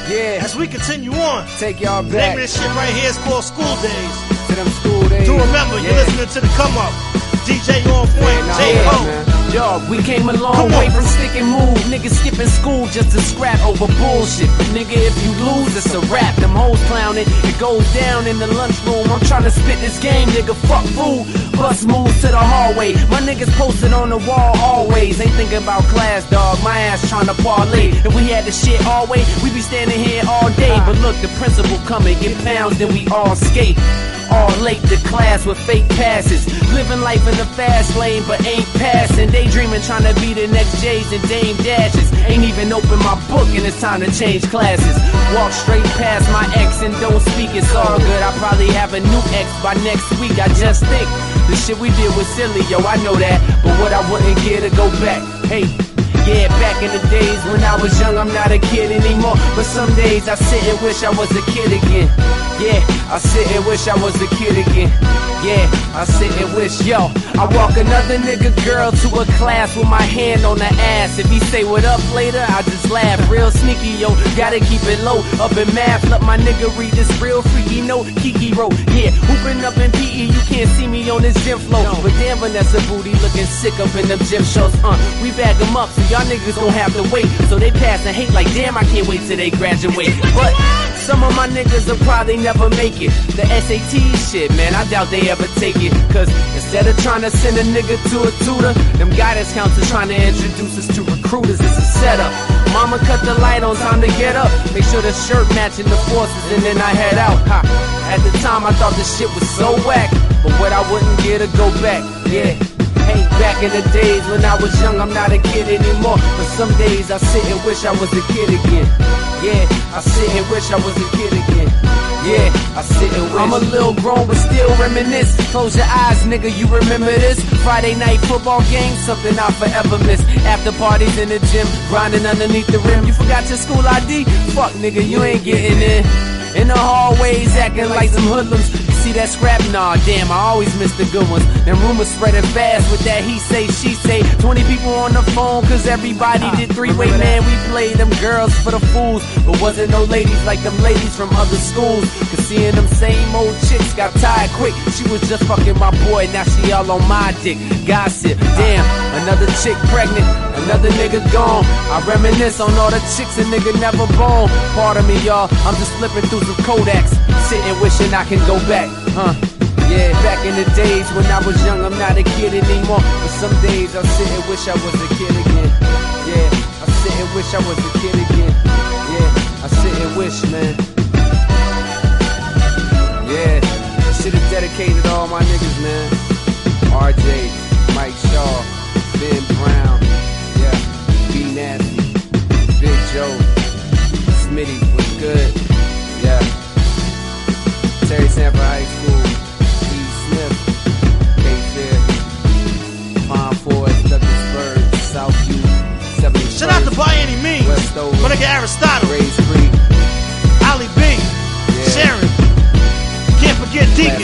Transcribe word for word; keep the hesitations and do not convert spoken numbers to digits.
Yeah. As we continue on, take y'all back. The name of this shit right here is called School Days. To them school days. Do remember, yeah. you're listening to the Come Up. D J On Point, yeah, J. yeah, Cole. Yo, we came a long way from stick and move. Niggas skipping school just to scrap over bullshit. But nigga, if you lose, it's a rap. Them hoes clowning, it goes down in the lunchroom. I'm trying to spit this game, nigga, fuck food. Bus moves to the hallway. My niggas posted on the wall always. Ain't thinking about class, dog. My ass trying to parlay. If we had the shit all way, we be standing here all day. But look, the principal coming, get pounds, then we all skate. All late to class with fake passes. Living life in the fast lane, but ain't passing. Daydreaming, trying to be the next J's and Dame Dashes. Ain't even open my book and it's time to change classes. Walk straight past my ex and don't speak, it's all good. I probably have a new ex by next week. I just think the shit we did was silly, yo, I know that. But what I wouldn't get to go back, hey. Yeah, back in the days when I was young, I'm not a kid anymore. But some days I sit and wish I was a kid again. Yeah, I sit and wish I was a kid again. Yeah, I sit and wish, yo, I walk another nigga girl to a class with my hand on the ass. If he say what up later, I just laugh. Real sneaky, yo, gotta keep it low. Up in math, let my nigga read this real freaky note Kiki wrote. Yeah, hooping up in P E, you can't see me on this gym floor. But damn, Vanessa Booty looking sick up in them gym shows. Uh, we bag them up, so y'all niggas gon' have to wait. So they pass and hate like, damn, I can't wait till they graduate. But some of my niggas will probably never make it. The S A T shit, man, I doubt they ever take it. Cause instead of trying to send a nigga to a tutor, them guidance counselors trying to introduce us to recruiters. It's a setup. Mama cut the light on, time to get up. Make sure the shirt matching the forces and then I head out. Ha. At the time I thought this shit was so whack, but what I wouldn't get to go back, yeah. Hey, back in the days when I was young, I'm not a kid anymore. But some days I sit and wish I was a kid again. Yeah, I sit and wish I was a kid again. Yeah, I sit and wish. I'm a little grown but still reminisce. Close your eyes, nigga, you remember this? Friday night football game, something I forever miss. After parties in the gym, grinding underneath the rim. You forgot your school I D? Fuck, nigga, you ain't getting in. In the hallways, acting like some hoodlums. See that scrap? Nah, damn, I always miss the good ones. Them rumors spreading fast with that he say, she say. twenty people on the phone, cause everybody did three-way. Man, we played them girls for the fools, but wasn't no ladies like them ladies from other schools. Cause seeing them same old chicks got tired quick. She was just fucking my boy, now she all on my dick. Gossip, damn, another chick pregnant, another nigga gone. I reminisce on all the chicks a nigga never born. Pardon me, y'all, I'm just flipping through some Kodaks, sitting wishing I can go back. Huh? Yeah, back in the days when I was young, I'm not a kid anymore. But some days I sit and wish I was a kid again. Yeah, I sit and wish I was a kid again. Yeah, I sit and wish, man. Yeah, I should have dedicated all my niggas, man. R J, Mike Shaw, Ben Brown, yeah, B Nasty, Big Joe, Smitty was good, yeah. Terry Sanford High School, E. Smith, K-Fair, Pond Forest, Douglasburg, Southview, seventy. Shout out to By Any Means, Westover, my nigga Aristotle, Rays Creek, Ali B, yeah. Sharon, can't forget Deacon.